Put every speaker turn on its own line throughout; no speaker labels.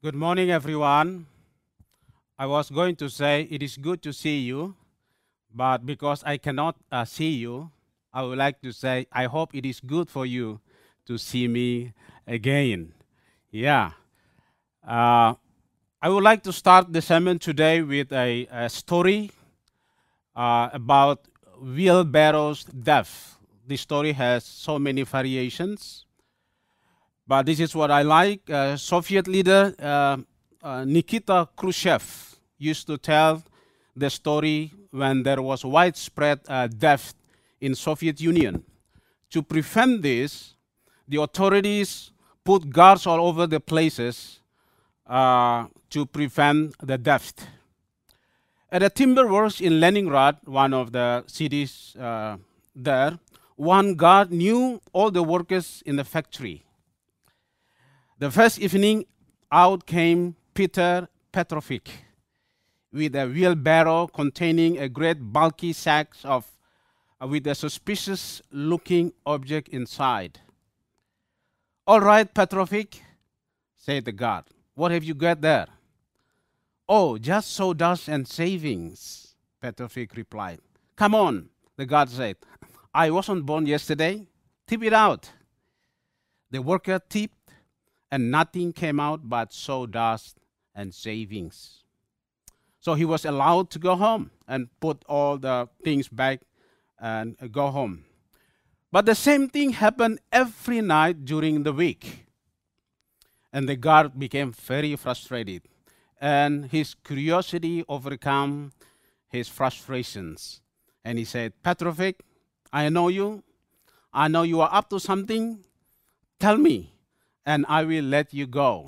Good morning, everyone. I was going to say it is good to see you, but because I cannot see you, I would like to say I hope it is good for you to see me again. Yeah. Uh, I would like to start the sermon today with a story about wheelbarrow's death. The story has so many variations, but this is what I like. Soviet leader Nikita Khrushchev used to tell the story when there was widespread death in Soviet Union. To prevent this, the authorities put guards all over the places to prevent the theft. At the timber works in Leningrad, one of the cities there, one guard knew all the workers in the factory. The first evening out came Peter Petrovic with a wheelbarrow containing a great bulky sack with a suspicious looking object inside. All right, Petrovic, said the guard. What have you got there? Oh, just sawdust and savings, Petrovic replied. Come on, the guard said. I wasn't born yesterday. Tip it out. The worker tipped, and nothing came out but sawdust and savings. So he was allowed to go home and put all the things back and go home. But the same thing happened every night during the week. And the guard became very frustrated, and his curiosity overcame his frustrations. And he said, Petrovic, I know you. I know you are up to something. Tell me, and I will let you go.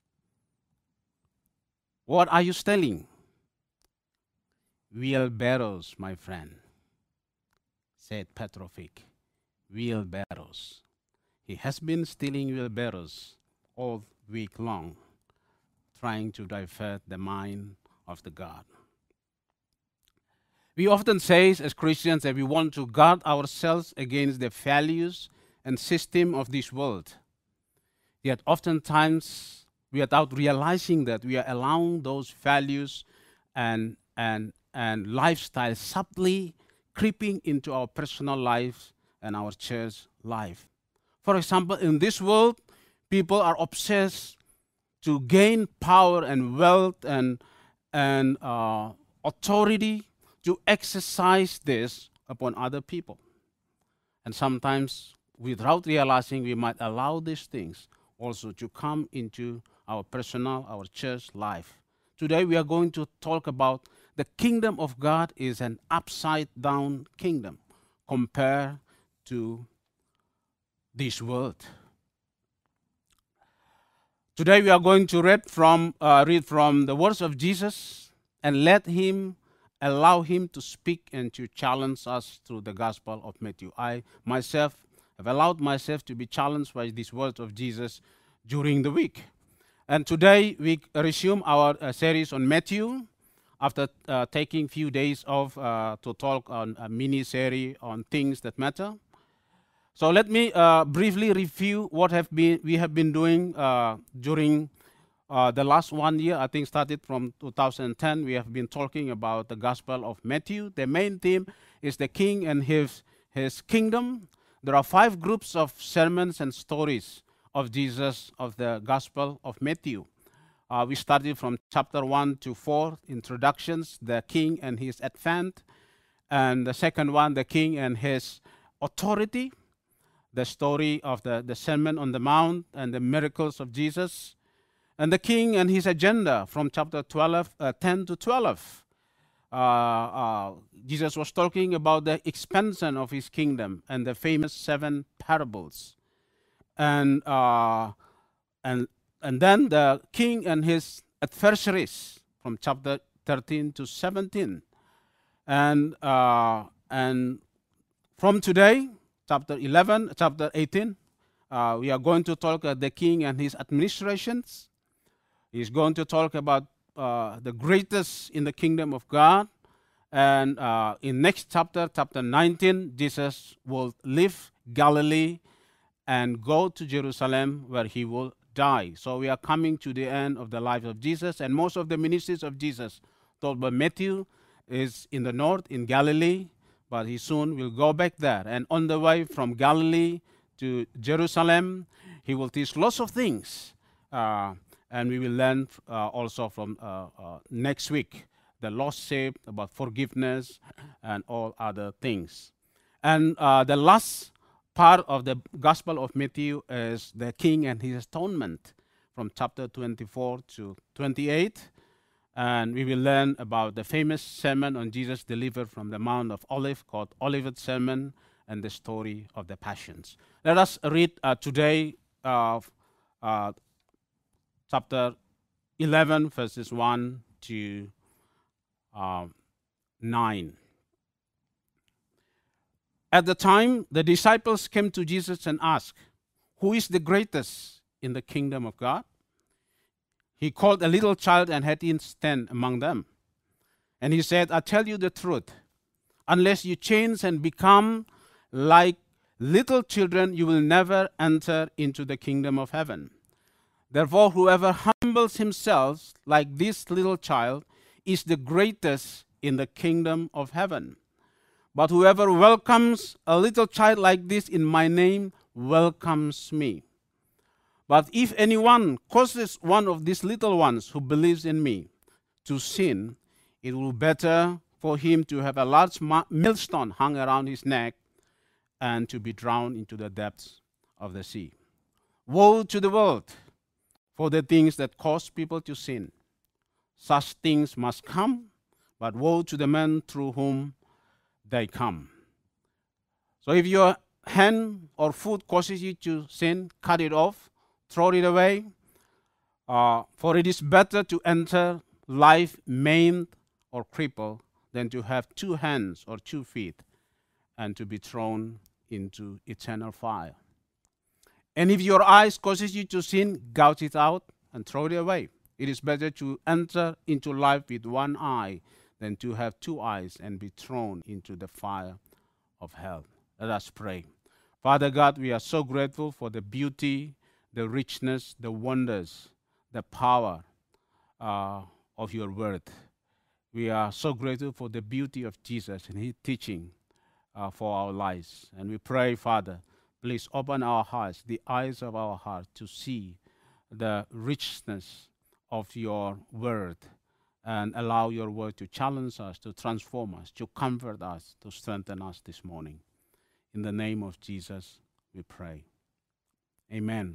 What are you stealing? Wheelbarrows, my friend, said Petrovic. Wheelbarrows. He has been stealing wheelbarrows all week long, trying to divert the mind of the guard. We often say as Christians that we want to guard ourselves against the values and system of this world. Yet oftentimes, without realizing that, we are allowing those values and lifestyle subtly creeping into our personal lives and our church life. For example, in this world, people are obsessed to gain power and wealth and authority, to exercise this upon other people. And sometimes, without realizing, we might allow these things also to come into our personal, our church life. Today we are going to talk about the kingdom of God is an upside down kingdom compared to this world. Today we are going to read from the words of Jesus and allow him to speak and to challenge us through the Gospel of Matthew. I myself have allowed myself to be challenged by these words of Jesus during the week. And today we resume our series on Matthew after taking a few days off to talk on a mini-series on things that matter. So let me briefly review what we have been doing during the last 1 year. I think started from 2010. We have been talking about the Gospel of Matthew. The main theme is the King and his kingdom. There are 5 groups of sermons and stories of Jesus of the Gospel of Matthew. We started from chapter 1 to 4, introductions, the King and his advent, and the second one, the King and his authority, the story of the Sermon on the Mount and the miracles of Jesus, and the King and his agenda from chapter 10 to 12. Jesus was talking about the expansion of his kingdom and the famous 7 parables. And then the King and his adversaries from chapter 13 to 17. And from today, chapter 18, we are going to talk about the King and his administrations. He's going to talk about the greatest in the kingdom of God. And in next chapter 19, Jesus will leave Galilee and go to Jerusalem, where he will die. So we are coming to the end of the life of Jesus, and most of the ministries of Jesus told by Matthew is in the north, in Galilee, but he soon will go back there. And on the way from Galilee to Jerusalem, he will teach lots of things. And we will learn also from next week the lost sheep, about forgiveness, and all other things. And the last part of the Gospel of Matthew is the King and his atonement, from chapter 24 to 28. And we will learn about the famous sermon on Jesus delivered from the Mount of Olives, called Olivet Sermon, and the story of the Passions. Let us read today chapter 11, verses 1 to 9. At the time, the disciples came to Jesus and asked, "Who is the greatest in the kingdom of God?" He called a little child and had him stand among them. And he said, "I tell you the truth, unless you change and become like little children, you will never enter into the kingdom of heaven. Therefore, whoever humbles himself like this little child is the greatest in the kingdom of heaven. But whoever welcomes a little child like this in my name welcomes me. But if anyone causes one of these little ones who believes in me to sin, it will be better for him to have a large millstone hung around his neck and to be drowned into the depths of the sea. Woe to the world for the things that cause people to sin. Such things must come, but woe to the man through whom they come." So if your hand or foot causes you to sin, cut it off, throw it away. For it is better to enter life maimed or crippled than to have 2 hands or 2 feet and to be thrown into eternal fire. And if your eyes causes you to sin, gouge it out and throw it away. It is better to enter into life with 1 eye than to have 2 eyes and be thrown into the fire of hell. Let us pray. Father God, we are so grateful for the beauty, the richness, the wonders, the power of your word. We are so grateful for the beauty of Jesus and his teaching for our lives. And we pray, Father, please open our hearts, the eyes of our heart, to see the richness of your word, and allow your word to challenge us, to transform us, to comfort us, to strengthen us this morning. In the name of Jesus, we pray. Amen.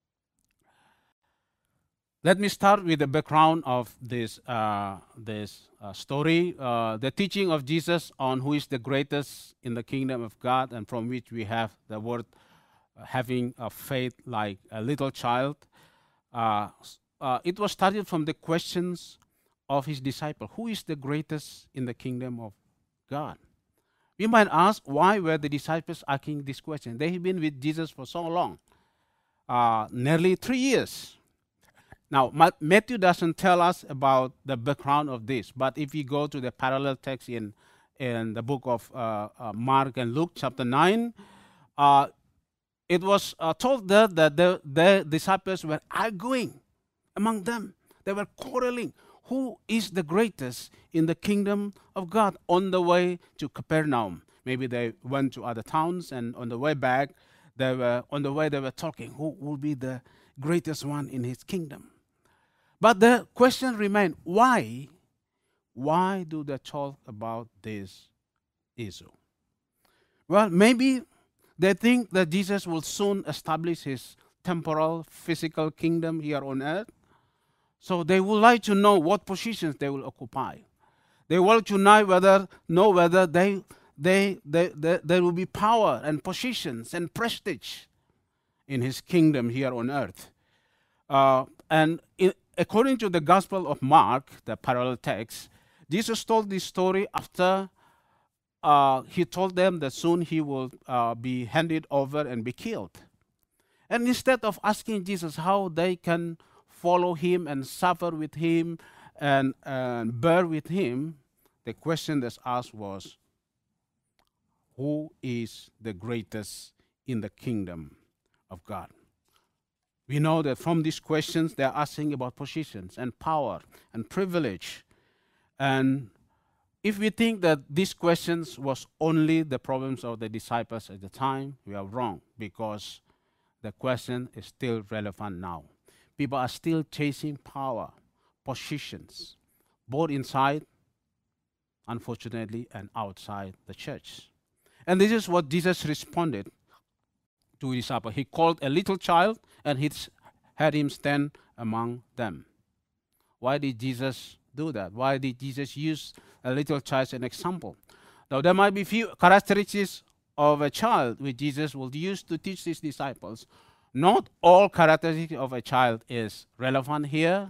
Let me start with the background of this story, the teaching of Jesus on who is the greatest in the kingdom of God, and from which we have the word having a faith like a little child. It was started from the questions of his disciple. Who is the greatest in the kingdom of God? We might ask, why were the disciples asking this question? They have been with Jesus for so long, nearly 3 years. Now, Matthew doesn't tell us about the background of this, but if you go to the parallel text in the book of Mark and Luke, chapter 9, it was told there that the disciples were arguing among them. They were quarreling. Who is the greatest in the kingdom of God? On the way to Capernaum. Maybe they went to other towns, and on the way back, they were talking, who will be the greatest one in his kingdom? But the question remained, why? Why do they talk about this issue? Well, maybe they think that Jesus will soon establish his temporal, physical kingdom here on earth. So they would like to know what positions they will occupy. They want to know whether there will be power and positions and prestige in his kingdom here on earth. According to the Gospel of Mark, the parallel text, Jesus told this story after he told them that soon he will be handed over and be killed. And instead of asking Jesus how they can follow him and suffer with him and bear with him, the question that's asked was, who is the greatest in the kingdom of God? We know that from these questions, they're asking about positions and power and privilege. And if we think that these questions was only the problems of the disciples at the time, we are wrong, because the question is still relevant now. People are still chasing power, positions, both inside, unfortunately, and outside the church. And this is what Jesus responded to his disciples. He called a little child and had him stand among them. Why did Jesus do that? Why did Jesus use a little child as an example? Now, there might be few characteristics of a child which Jesus will use to teach his disciples. Not all characteristics of a child is relevant here.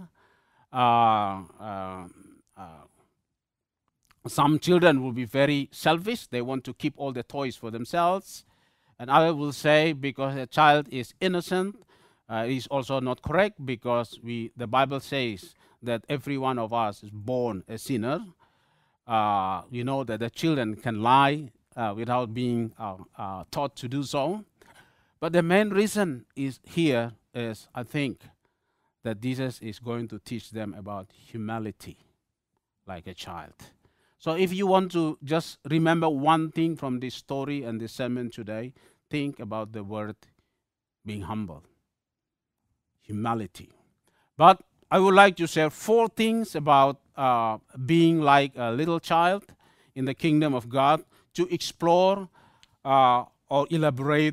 Some children will be very selfish. They want to keep all the toys for themselves. And others will say because a child is innocent, it is also not correct, because the Bible says that every one of us is born a sinner. You know that the children can lie without being taught to do so. But the main reason is here is, I think, that Jesus is going to teach them about humility like a child. So if you want to just remember one thing from this story and this sermon today, think about the word being humble, humility. But I would like to share 4 things about being like a little child in the kingdom of God, to explore or elaborate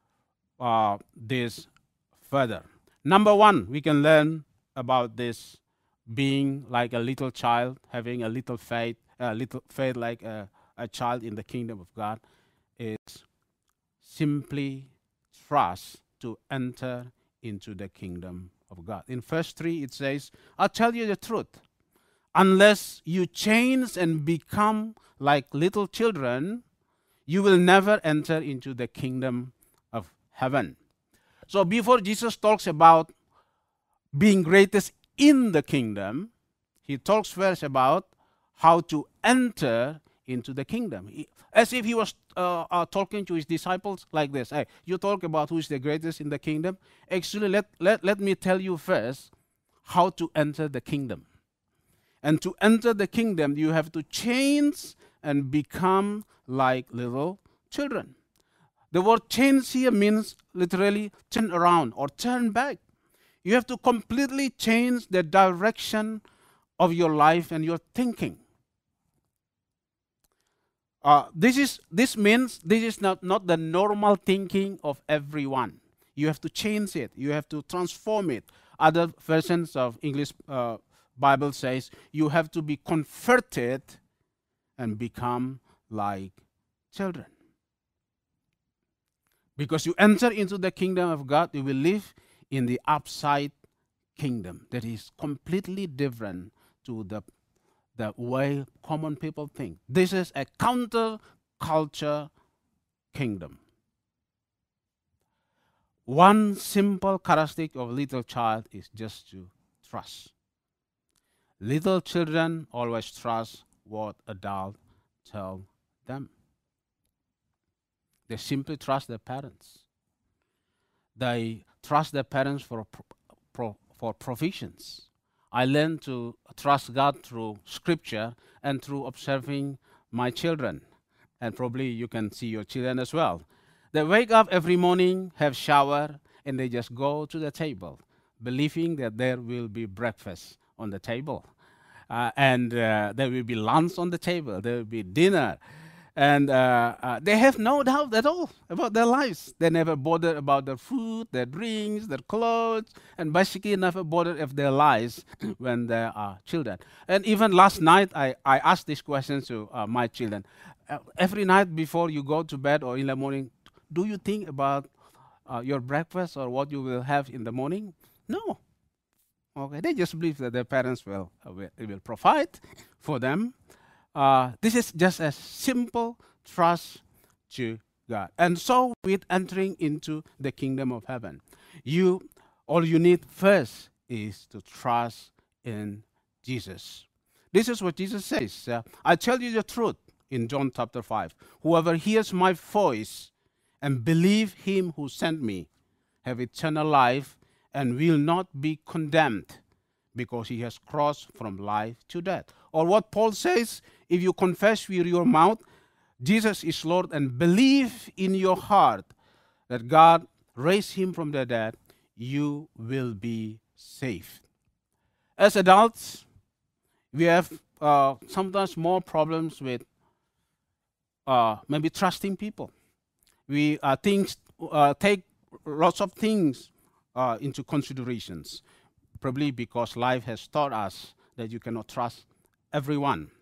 this further. Number 1, we can learn about this being like a little child, having a little faith like a child in the kingdom of God, is simply trust to enter into the kingdom of God. In verse 3 it says, I'll tell you the truth. Unless you change and become like little children, you will never enter into the kingdom of heaven. So before Jesus talks about being greatest in the kingdom, he talks first about how to enter into the kingdom. As if he was talking to his disciples like this. Hey, you talk about who is the greatest in the kingdom. Actually, let me tell you first how to enter the kingdom. And to enter the kingdom, you have to change and become like little children. The word change here means literally turn around or turn back. You have to completely change the direction of your life and your thinking. This means this is not the normal thinking of everyone. You have to change it. You have to transform it. Other versions of English Bible says you have to be converted and become like children. Because you enter into the kingdom of God, you will live in the upside kingdom that is completely different to the way common people think. This is a counter-culture kingdom. One simple characteristic of a little child is just to trust. Little children always trust what adults tell them. They simply trust their parents. They trust their parents for provisions. I learned to trust God through scripture and through observing my children. And probably you can see your children as well. They wake up every morning, have shower, and they just go to the table, believing that there will be breakfast on the table. And there will be lunch on the table. There will be dinner. And they have no doubt at all about their lives. They never bother about their food, their drinks, their clothes, and basically never bother of their lives when they are children. And even last night, I asked this question to my children. Every night before you go to bed or in the morning, do you think about your breakfast or what you will have in the morning? No. Okay, they just believe that their parents will provide for them. This is just a simple trust to God. And so with entering into the kingdom of heaven, all you need first is to trust in Jesus. This is what Jesus says. I tell you the truth in John chapter 5. Whoever hears my voice and believe him who sent me have eternal life and will not be condemned because he has crossed from life to death. Or what Paul says, if you confess with your mouth Jesus is Lord and believe in your heart that God raised him from the dead, you will be saved. As adults, we have sometimes more problems with maybe trusting people. We take lots of things into considerations, probably because life has taught us that you cannot trust everyone.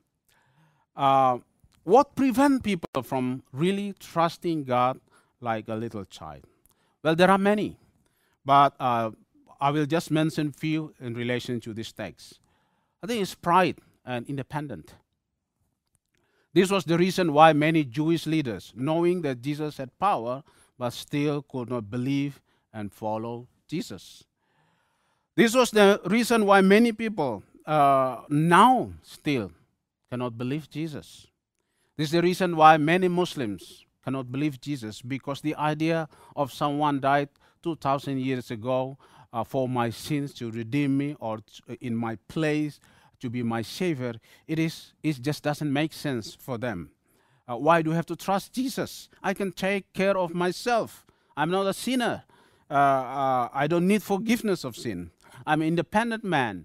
What prevents people from really trusting God like a little child? Well, there are many, but I will just mention few in relation to this text. I think it's pride and independence. This was the reason why many Jewish leaders, knowing that Jesus had power, but still could not believe and follow Jesus. This was the reason why many people now still cannot believe Jesus. This is the reason why many Muslims cannot believe Jesus, because the idea of someone died 2,000 years ago for my sins to redeem me, or in my place to be my savior, it just doesn't make sense for them. Why do I have to trust Jesus? I can take care of myself. I'm not a sinner. I don't need forgiveness of sin. I'm an independent man.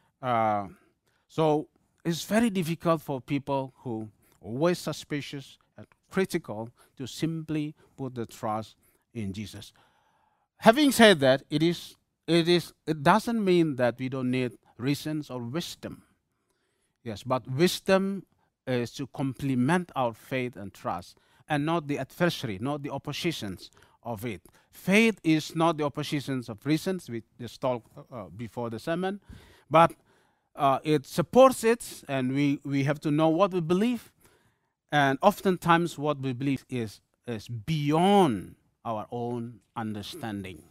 So it's very difficult for people who are always suspicious and critical to simply put the trust in Jesus. Having said that, it doesn't mean that we don't need reasons or wisdom. Yes, but wisdom is to complement our faith and trust, and not the adversary, not the oppositions of it. Faith is not the oppositions of reasons. We just talked before the sermon, but it supports it, and we have to know what we believe. And oftentimes, what we believe is beyond our own understanding.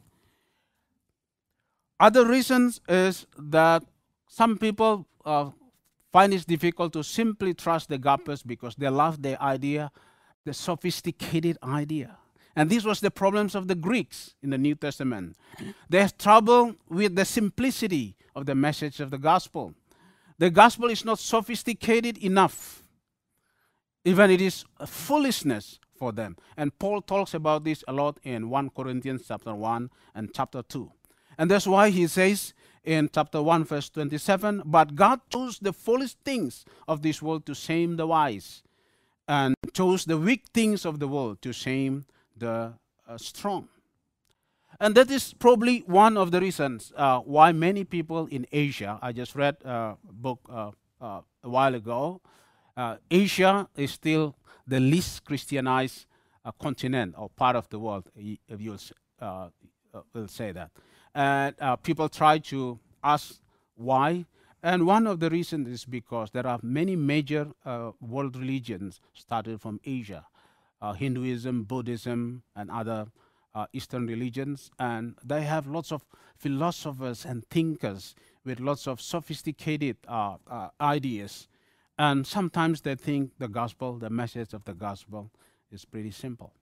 Other reasons is that some people find it difficult to simply trust the gospel because they love the idea, the sophisticated idea. And this was the problems of the Greeks in the New Testament. They have trouble with the simplicity of the message of the gospel. The gospel is not sophisticated enough. Even it is a foolishness for them. And Paul talks about this a lot in 1 Corinthians chapter 1 and chapter 2. And that's why he says in chapter 1 verse 27, but God chose the foolish things of this world to shame the wise, and chose the weak things of the world to shame the strong. And that is probably one of the reasons why many people in Asia, I just read a book a while ago, Asia is still the least Christianized continent or part of the world, if you will say that. And people try to ask why. And one of the reasons is because there are many major world religions started from Asia. Hinduism, Buddhism, and other Eastern religions. And they have lots of philosophers and thinkers with lots of sophisticated ideas. And sometimes they think the gospel, the message of the gospel, is pretty simple.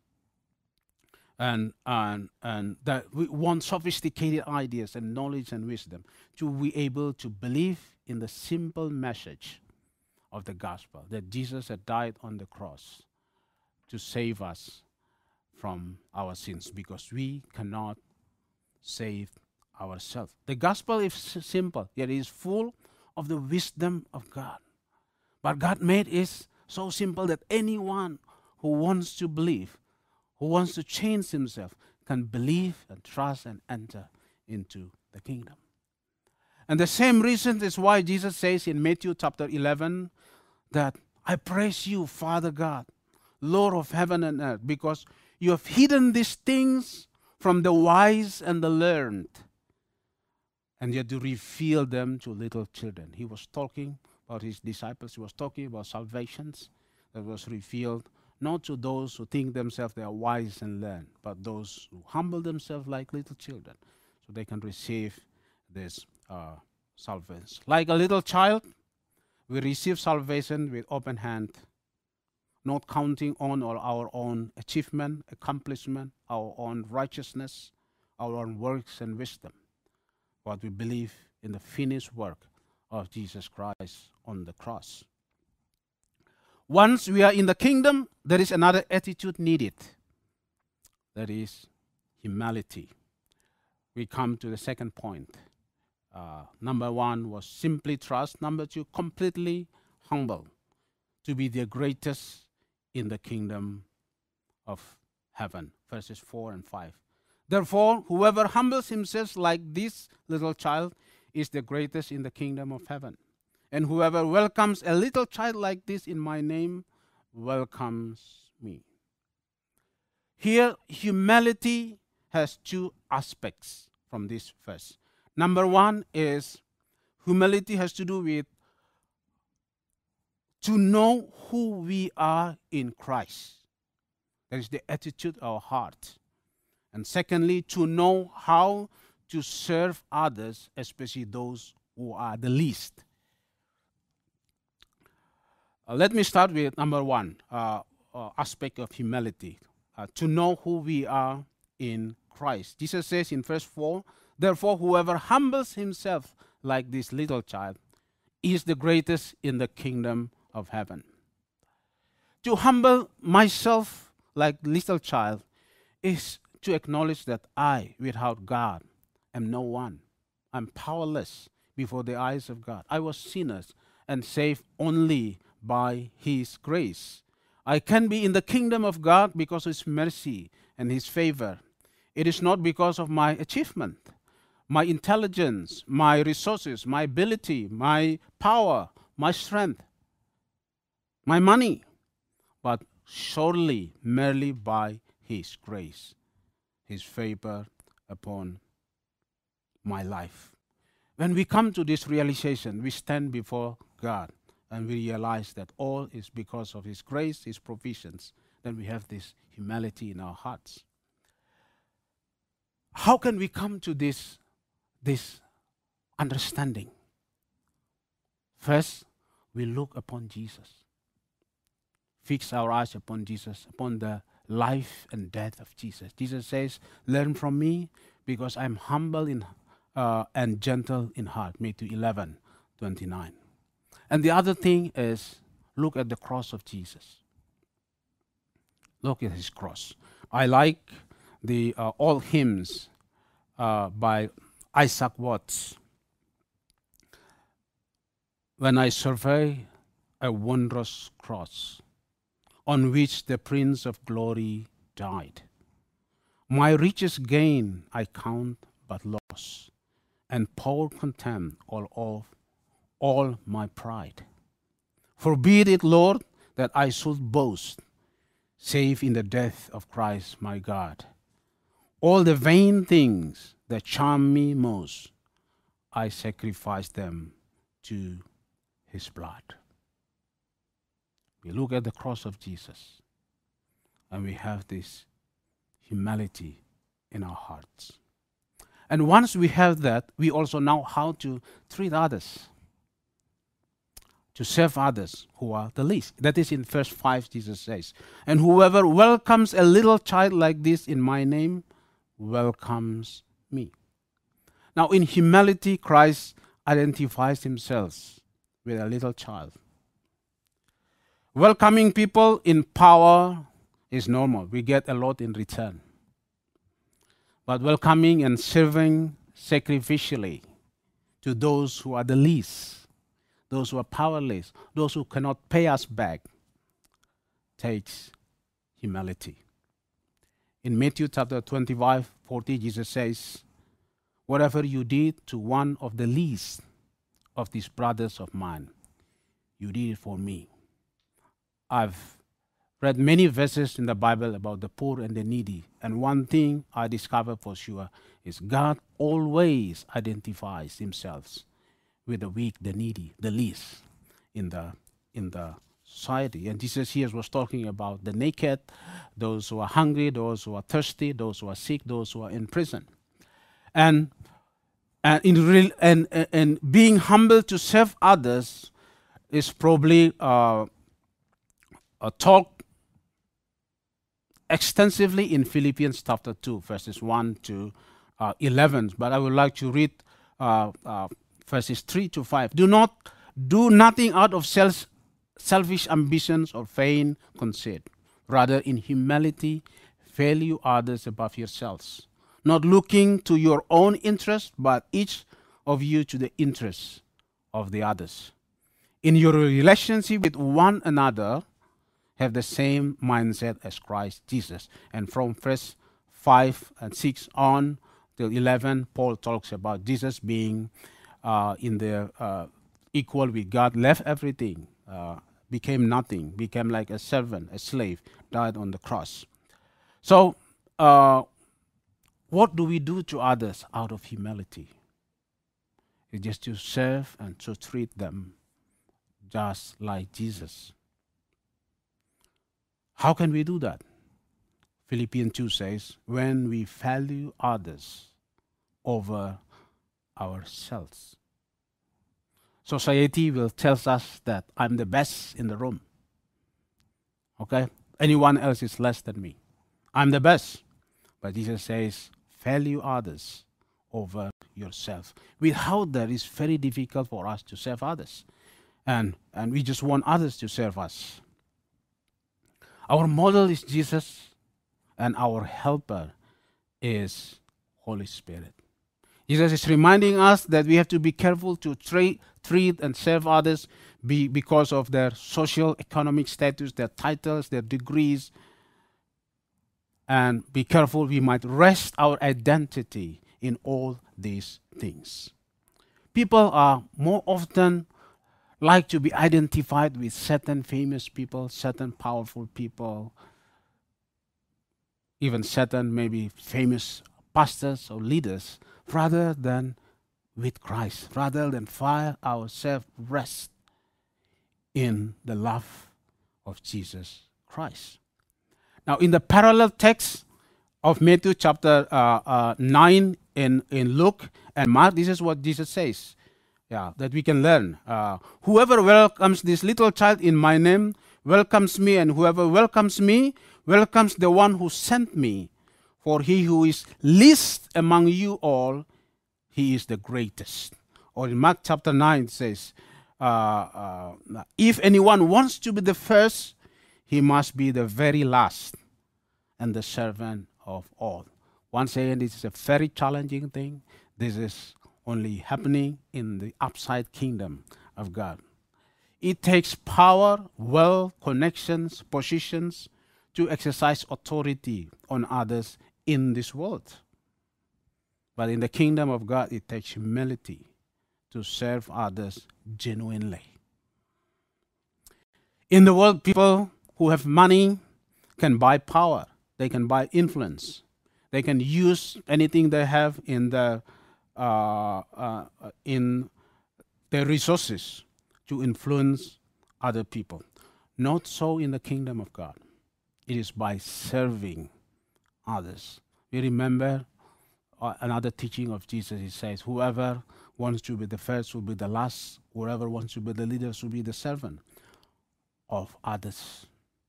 And that we want sophisticated ideas and knowledge and wisdom to be able to believe in the simple message of the gospel, that Jesus had died on the cross to save us from our sins, because we cannot save ourselves. The gospel is simple, yet it is full of the wisdom of God. But God made it so simple that anyone who wants to believe, who wants to change himself, can believe and trust and enter into the kingdom. And the same reason is why Jesus says in Matthew chapter 11 that I praise you, Father God, Lord of heaven and earth, because you have hidden these things from the wise and the learned, and yet you reveal them to little children. He was talking about his disciples. He was talking about salvations that was revealed not to those who think themselves they are wise and learned, but those who humble themselves like little children, so they can receive this salvation. Like a little child, we receive salvation with open hand, not counting on our own achievement, accomplishment, our own righteousness, our own works and wisdom. what we believe in the finished work of Jesus Christ on the cross. Once we are in the kingdom, there is another attitude needed. That is humility. We come to the second point. Number one was simply trust. Number two, completely humble, to be the greatest in the kingdom of heaven. Verses 4 and 5. Therefore, whoever humbles himself like this little child is the greatest in the kingdom of heaven. And whoever welcomes a little child like this in my name welcomes me. Here, humility has two aspects from this verse. Number one is humility has to do with to know who we are in Christ. That is the attitude of our heart. And secondly, to know how to serve others, especially those who are the least. Let me start with number one aspect of humility. To know who we are in Christ. Jesus says in verse 4, therefore whoever humbles himself like this little child is the greatest in the kingdom of heaven. To humble myself like little child is to acknowledge that I, without God, am no one. I'm powerless before the eyes of God. I was sinners and saved only by His grace. I can be in the kingdom of God because of His mercy and His favor. It is not because of my achievement, my intelligence, my resources, my ability, my power, my strength, my money, but solely, merely by His grace, His favor upon my life. When we come to this realization, we stand before God and we realize that all is because of His grace, His provisions. Then we have this humility in our hearts. How can we come to this understanding? First, we look upon Jesus. Fix our eyes upon Jesus, upon the life and death of Jesus. Jesus says, learn from me because I'm humble and gentle in heart. Matthew 11:29. And the other thing is, look at the cross of Jesus. Look at His cross. I like the all hymns by Isaac Watts. When I survey a wondrous cross on which the Prince of Glory died, my richest gain I count but loss, and pour contempt all my pride. Forbid it, Lord, that I should boast, save in the death of Christ my God. All the vain things that charm me most, I sacrifice them to His blood. We look at the cross of Jesus and we have this humility in our hearts. And once we have that, we also know how to treat others, to serve others who are the least. That is in verse 5, Jesus says, and whoever welcomes a little child like this in my name welcomes me. Now in humility, Christ identifies Himself with a little child. Welcoming people in power is normal. We get a lot in return. But welcoming and serving sacrificially to those who are the least, those who are powerless, those who cannot pay us back, takes humility. In Matthew chapter 25:40, Jesus says, whatever you did to one of the least of these brothers of mine, you did it for me. I've read many verses in the Bible about the poor and the needy, and one thing I discovered for sure is God always identifies Himself with the weak, the needy, the least in the society. And Jesus here was talking about the naked, those who are hungry, those who are thirsty, those who are sick, those who are in prison. And being humble to serve others is probably talked extensively in Philippians chapter 2, verses 1 to 11. But I would like to read uh, uh, verses 3 to 5. Do not do nothing out of selfish ambitions or vain conceit. Rather, in humility, value others above yourselves, not looking to your own interest, but each of you to the interests of the others. In your relationship with one another, have the same mindset as Christ Jesus. And from verse 5 and 6 on till 11, Paul talks about Jesus being in the equal with God, left everything, became nothing, became like a servant, a slave, died on the cross. So, what do we do to others out of humility? It's just to serve and to treat them just like Jesus. How can we do that? Philippians 2 says, when we value others over ourselves. Society will tell us that I'm the best in the room. Okay? Anyone else is less than me. I'm the best. But Jesus says, value others over yourself. Without that, it's very difficult for us to serve others. And we just want others to serve us. Our model is Jesus, and our helper is Holy Spirit. Jesus is reminding us that we have to be careful to treat and serve others because of their social, economic status, their titles, their degrees. And be careful, we might rest our identity in all these things. People are more often like to be identified with certain famous people, certain powerful people, even certain maybe famous pastors or leaders, rather than with Christ, rather than find ourselves rest in the love of Jesus Christ. Now, in the parallel text of Matthew chapter 9 in Luke and Mark, this is what Jesus says. That we can learn. Whoever welcomes this little child in my name welcomes me, and whoever welcomes me welcomes the one who sent me. For he who is least among you all, he is the greatest. Or in Mark chapter 9 it says, if anyone wants to be the first, he must be the very last and the servant of all. Once again, this is a very challenging thing. This is only happening in the upside kingdom of God. It takes power, wealth, connections, positions to exercise authority on others in this world. But in the kingdom of God, it takes humility to serve others genuinely. In the world, people who have money can buy power. They can buy influence. They can use anything they have in their resources to influence other people. Not so in the kingdom of God. It is by serving others. We remember another teaching of Jesus. He says, whoever wants to be the first will be the last. Whoever wants to be the leader will be the servant of others.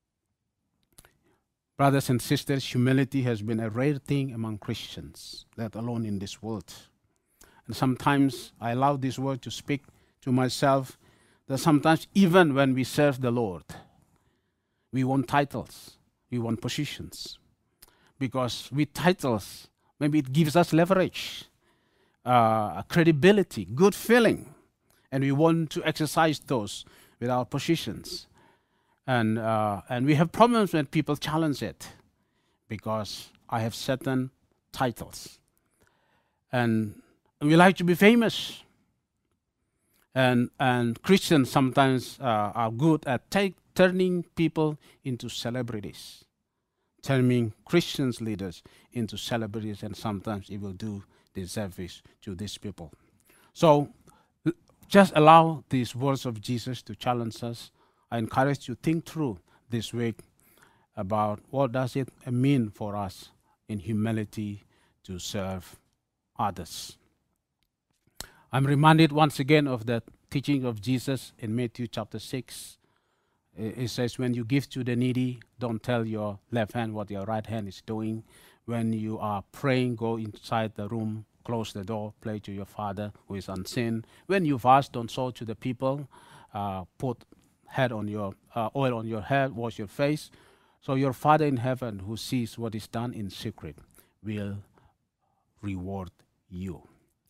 Brothers and sisters, humility has been a rare thing among Christians, let alone in this world. And sometimes I allow this word to speak to myself, that sometimes even when we serve the Lord, we want titles, we want positions. Because with titles, maybe it gives us leverage, credibility, good feeling. And we want to exercise those with our positions. And we have problems when people challenge it, because I have certain titles. And we like to be famous. And Christians sometimes are good at turning people into celebrities, turning Christians leaders into celebrities, and sometimes it will do disservice to these people. So just allow these words of Jesus to challenge us. I encourage you to think through this week about what does it mean for us in humility to serve others. I'm reminded once again of the teaching of Jesus in Matthew chapter 6. It says, when you give to the needy, don't tell your left hand what your right hand is doing. When you are praying, go inside the room, close the door, pray to your Father who is unseen. When you fast, don't show to the people. Put oil on your head, wash your face. So your Father in heaven who sees what is done in secret will reward you.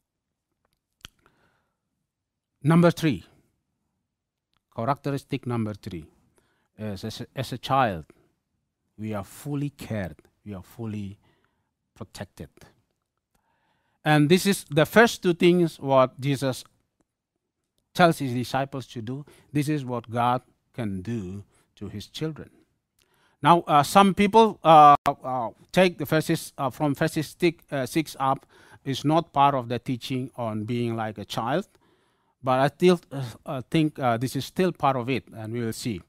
Number 3, characteristic number 3, is as a child, we are fully cared, we are fully protected. And this is the first 2 things what Jesus tells his disciples to do. This is what God can do to his children. Now, some people take the verses from verses 6 up is not part of the teaching on being like a child, but I still think this is still part of it, and we will see.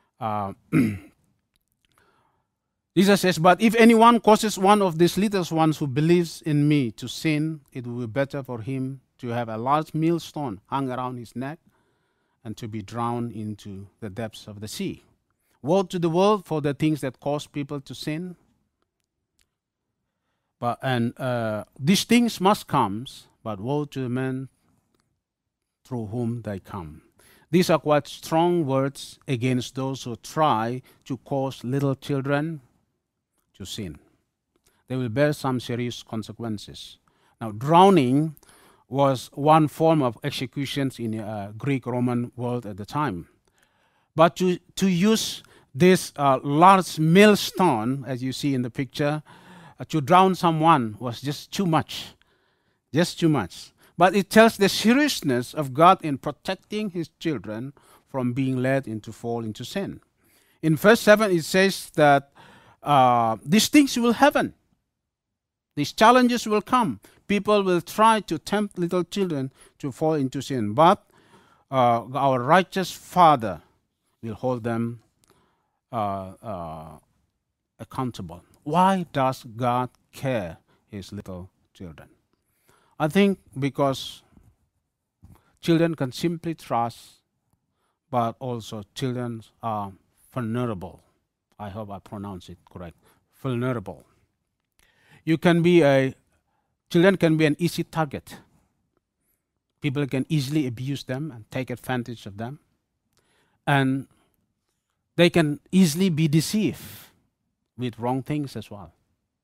Jesus says, but if anyone causes one of these little ones who believes in me to sin, it will be better for him to have a large millstone hung around his neck and to be drowned into the depths of the sea. Woe to the world for the things that cause people to sin. These things must come, but woe to the man through whom they come. These are quite strong words against those who try to cause little children to sin. They will bear some serious consequences. Now, drowning was one form of executions in the Greek-Roman world at the time. But to use this large millstone, as you see in the picture, to drown someone was just too much. Just too much. But it tells the seriousness of God in protecting his children from being led into fall into sin. In verse 7, it says that these things will happen. These challenges will come. People will try to tempt little children to fall into sin. But our righteous Father will hold them accountable. Why does God care his little children? I think because children can simply trust, but also children are vulnerable. I hope I pronounce it correct. Vulnerable. Children can be an easy target. People can easily abuse them and take advantage of them. And they can easily be deceived with wrong things as well.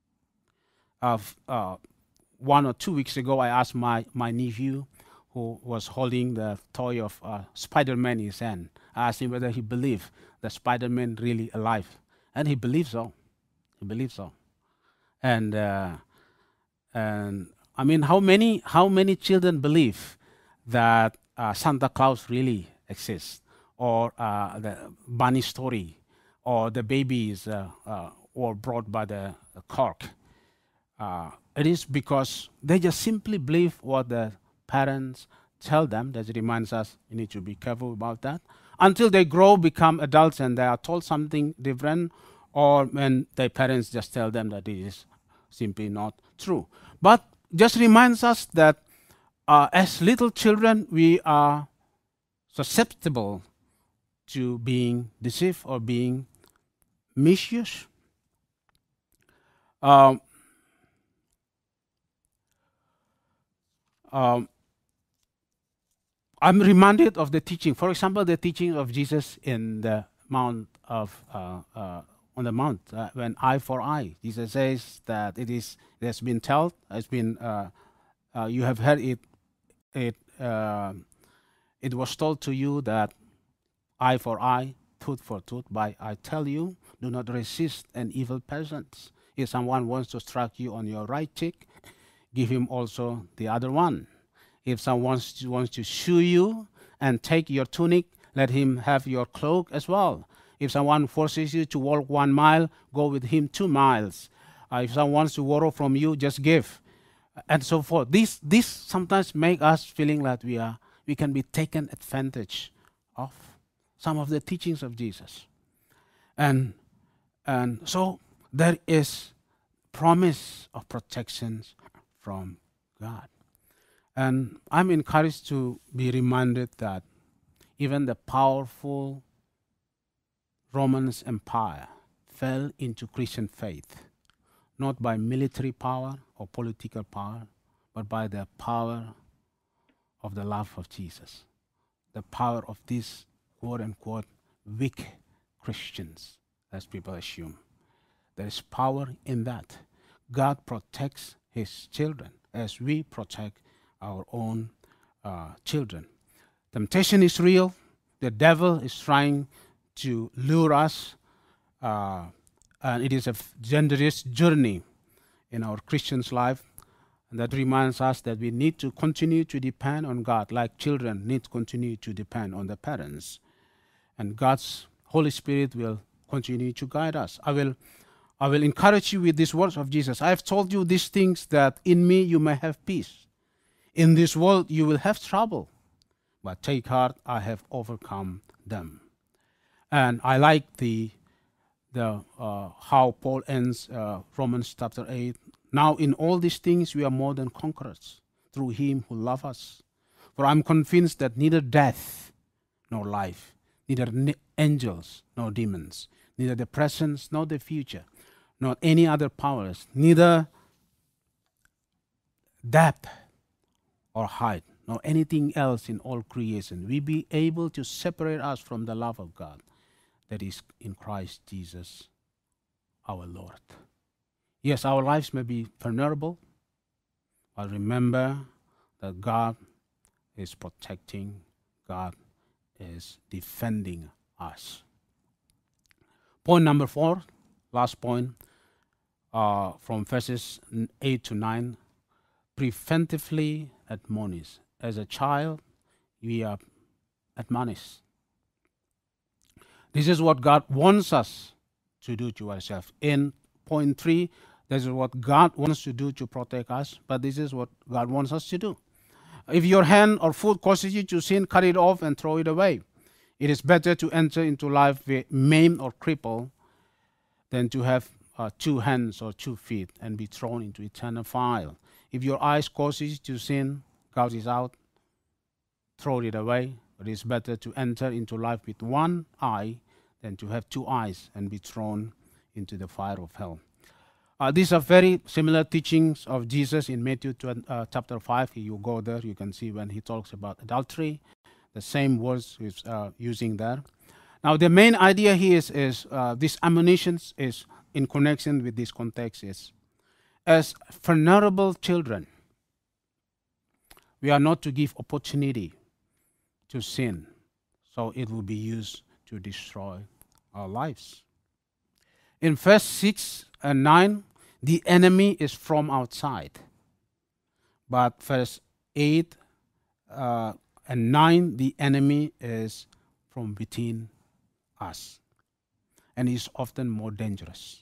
1 or 2 weeks ago, I asked my nephew, who was holding the toy of Spider-Man in his hand. I asked him whether he believed that Spider-Man really alive, and he believed so. He believed so. And I mean, how many children believe that Santa Claus really exists, or the bunny story, or the babies were brought by the cork? It is because they just simply believe what the parents tell them. That reminds us you need to be careful about that. Until they grow, become adults, and they are told something different, or when their parents just tell them that it is simply not true. But just reminds us that as little children, we are susceptible to being deceived or being misused. I'm reminded of the teaching. For example, the teaching of Jesus in the Mount of on the mount when eye for eye. Jesus says that it has been told, you have heard it. It was told to you that eye for eye, tooth for tooth. But I tell you, do not resist an evil person. If someone wants to strike you on your right cheek, give him also the other one. If someone wants to sue you and take your tunic, let him have your cloak as well. If someone forces you to walk 1 mile, go with him 2 miles. If someone wants to borrow from you, just give, and so forth. This sometimes make us feeling that we can be taken advantage of, some of the teachings of Jesus, and so there is promise of protection from God. And I'm encouraged to be reminded that even the powerful Roman Empire fell into Christian faith, not by military power or political power, but by the power of the love of Jesus. The power of these quote-unquote weak Christians, as people assume. There is power in that. God protects his children as we protect our own children. Temptation is real. The devil is trying to lure us, and it is a dangerous journey in our Christian's life. And that reminds us that we need to continue to depend on God, like children need to continue to depend on their parents. And God's Holy Spirit will continue to guide us. I will encourage you with these words of Jesus. I have told you these things that in me you may have peace. In this world you will have trouble, but take heart, I have overcome them. And I like the how Paul ends Romans chapter 8. Now in all these things we are more than conquerors through him who loved us. For I am convinced that neither death nor life, neither angels nor demons, neither the present nor the future, nor any other powers, neither depth or height, nor anything else in all creation will be able to separate us from the love of God that is in Christ Jesus our Lord. Yes, our lives may be vulnerable, but remember that God is protecting, God is defending us. Point number 4, last point, from verses 8 to 9, preventively admonish. As a child, we are admonished. This is what God wants us to do to ourselves. In point 3, this is what God wants to do to protect us, but this is what God wants us to do. If your hand or foot causes you to sin, cut it off and throw it away. It is better to enter into life maimed or crippled than to have 2 hands or 2 feet and be thrown into eternal fire. If your eyes causes you to sin, gouge it out, throw it away. It is better to enter into life with 1 eye than to have 2 eyes and be thrown into the fire of hell. These are very similar teachings of Jesus in Matthew chapter 5. You go there, you can see when he talks about adultery, the same words he's using there. Now, the main idea here is this admonition is in connection with this context is, as vulnerable children, we are not to give opportunity to sin, so it will be used to destroy our lives. In verse 6 and 9, the enemy is from outside. But verse 8 and 9, the enemy is from within us. And is often more dangerous.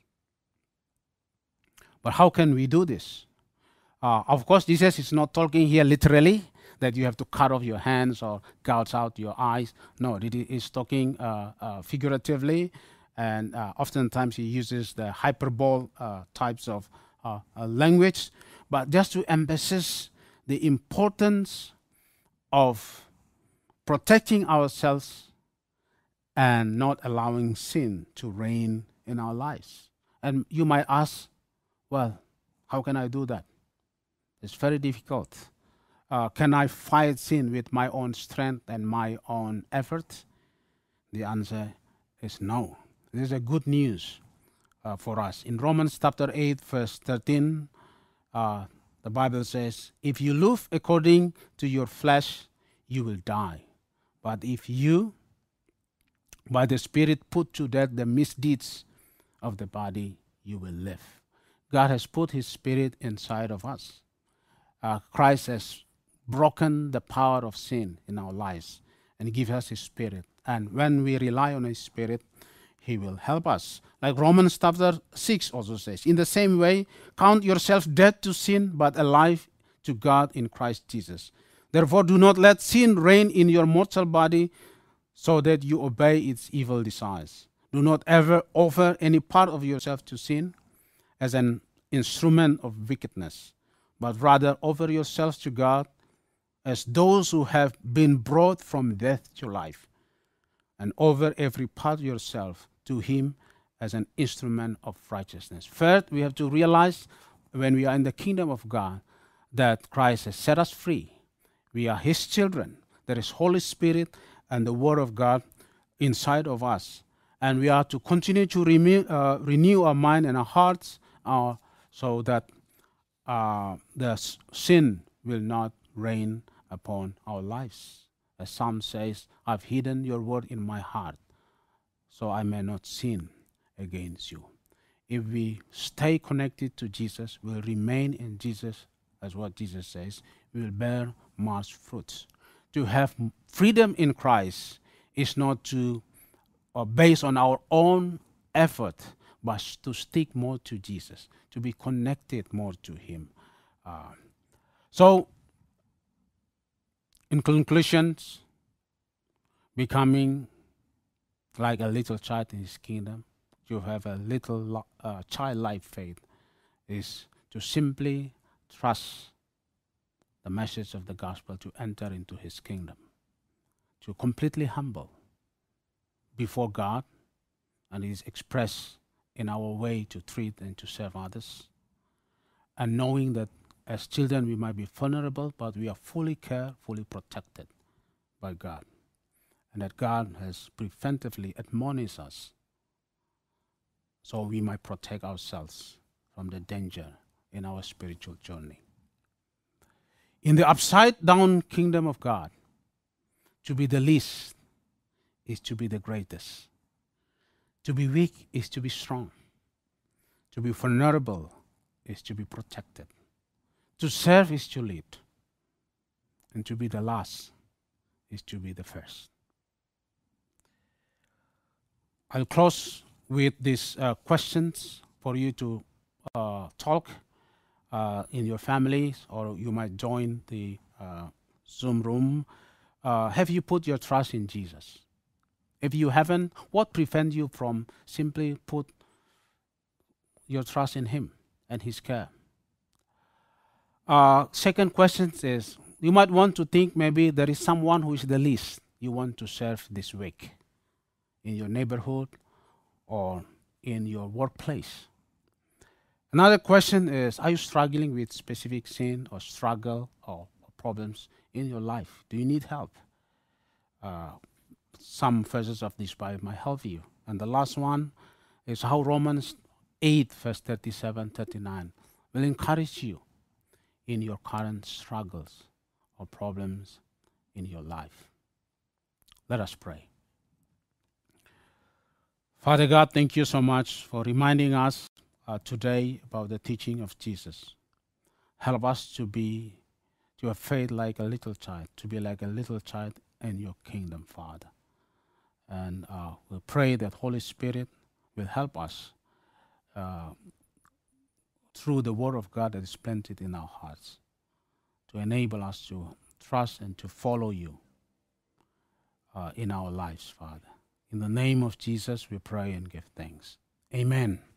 But how can we do this? Of course, Jesus is not talking here literally, that you have to cut off your hands or gouge out your eyes. No, it is talking figuratively, and oftentimes he uses the hyperbole types of language, but just to emphasize the importance of protecting ourselves and not allowing sin to reign in our lives. And you might ask, well, how can I do that? It's very difficult. Can I fight sin with my own strength and my own effort? The answer is no. This is a good news for us. In Romans chapter 8, verse 13, the Bible says, if you live according to your flesh, you will die. But if you, by the Spirit, put to death the misdeeds of the body, you will live. God has put his Spirit inside of us. Christ has broken the power of sin in our lives and give us his Spirit. And when we rely on his Spirit, he will help us. Like Romans chapter 6 also says, in the same way, count yourself dead to sin, but alive to God in Christ Jesus. Therefore, do not let sin reign in your mortal body so that you obey its evil desires. Do not ever offer any part of yourself to sin as an instrument of wickedness, but rather offer yourselves to God as those who have been brought from death to life, and offer every part of yourself to him as an instrument of righteousness. First, we have to realize when we are in the kingdom of God that Christ has set us free. We are His children. There is Holy Spirit and the Word of God inside of us. And we are to continue to renew our mind and our hearts so that sin will not reign upon our lives. As Psalm says, I've hidden your word in my heart so I may not sin against you. If we stay connected to Jesus, we'll remain in Jesus, as what Jesus says, we will bear much fruits. To have freedom in Christ is not to based on our own effort, but to stick more to Jesus, to be connected more to Him. So, in conclusions, becoming like a little child in His kingdom, to have a little childlike faith, is to simply trust the message of the gospel to enter into His kingdom, to completely humble before God, and is expressed in our way to treat and to serve others, and knowing that as children we might be vulnerable, but we are fully cared, fully protected by God, and that God has preventively admonished us so we might protect ourselves from the danger in our spiritual journey. In the upside down kingdom of God, to be the least is to be the greatest. To be weak is to be strong. To be vulnerable is to be protected. To serve is to lead. And to be the last is to be the first. I'll close with these questions for you to talk in your families, or you might join the Zoom room. Have you put your trust in Jesus? If you haven't, what prevents you from simply put your trust in Him and His care? Second question is, you might want to think maybe there is someone who is the least you want to serve this week in your neighborhood or in your workplace. Another question is, are you struggling with specific sin or struggle or problems in your life? Do you need help? Some verses of this Bible might help you. And the last one is how Romans 8, verse 37, 39 will encourage you in your current struggles or problems in your life. Let us pray. Father God, thank you so much for reminding us today about the teaching of Jesus. Help us to have faith like a little child, to be like a little child in your kingdom, Father. And we pray that Holy Spirit will help us through the Word of God that is planted in our hearts to enable us to trust and to follow you in our lives, Father. In the name of Jesus, we pray and give thanks. Amen.